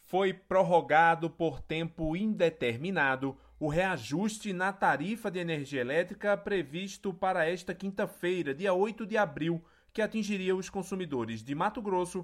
Foi prorrogado por tempo indeterminado o reajuste na tarifa de energia elétrica previsto para esta quinta-feira, dia 8 de abril, que atingiria os consumidores de Mato Grosso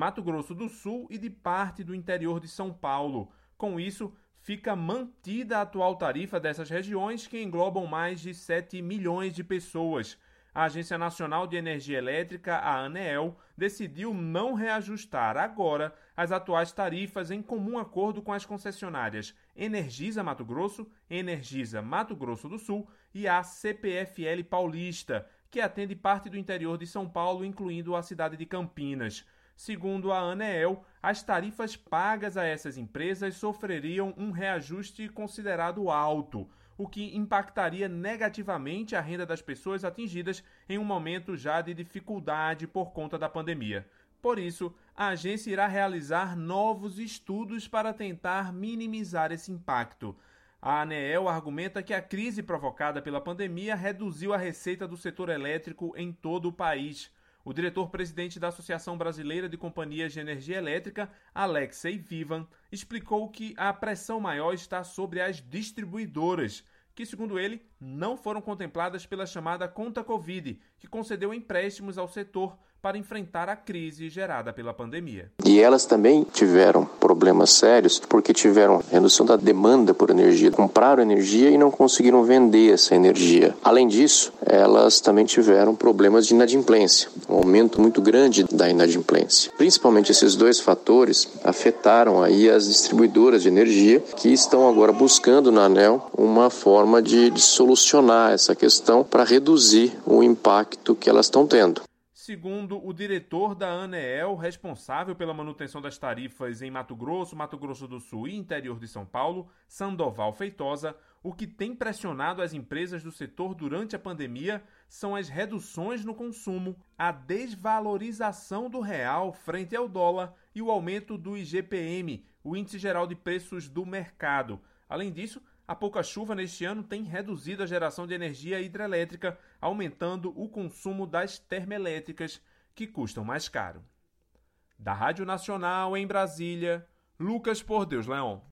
do Sul e de parte do interior de São Paulo. Com isso, fica mantida a atual tarifa dessas regiões, que englobam mais de 7 milhões de pessoas. A Agência Nacional de Energia Elétrica, a ANEEL, decidiu não reajustar agora as atuais tarifas em comum acordo com as concessionárias Energisa Mato Grosso, Energisa Mato Grosso do Sul e a CPFL Paulista, que atende parte do interior de São Paulo, incluindo a cidade de Campinas. Segundo a ANEEL, as tarifas pagas a essas empresas sofreriam um reajuste considerado alto, o que impactaria negativamente a renda das pessoas atingidas em um momento já de dificuldade por conta da pandemia. Por isso, a agência irá realizar novos estudos para tentar minimizar esse impacto. A ANEEL argumenta que a crise provocada pela pandemia reduziu a receita do setor elétrico em todo o país. O diretor-presidente da Associação Brasileira de Companhias de Energia Elétrica, Alexei Vivan, explicou que a pressão maior está sobre as distribuidoras, que, segundo ele, não foram contempladas pela chamada Conta Covid, que concedeu empréstimos ao setor para enfrentar a crise gerada pela pandemia. E elas também tiveram problemas sérios porque tiveram redução da demanda por energia, compraram energia e não conseguiram vender essa energia. Além disso, elas também tiveram problemas de inadimplência, um aumento muito grande da inadimplência. Principalmente esses dois fatores afetaram aí as distribuidoras de energia, que estão agora buscando na ANEEL uma forma de solucionar essa questão para reduzir o impacto que elas estão tendo. Segundo o diretor da ANEEL, responsável pela manutenção das tarifas em Mato Grosso do Sul e interior de São Paulo, Sandoval Feitosa, o que tem pressionado as empresas do setor durante a pandemia são as reduções no consumo, a desvalorização do real frente ao dólar e o aumento do IGPM, o Índice Geral de Preços do Mercado. Além disso, a pouca chuva neste ano tem reduzido a geração de energia hidrelétrica, aumentando o consumo das termoelétricas, que custam mais caro. Da Rádio Nacional em Brasília, Lucas Por Deus Leão.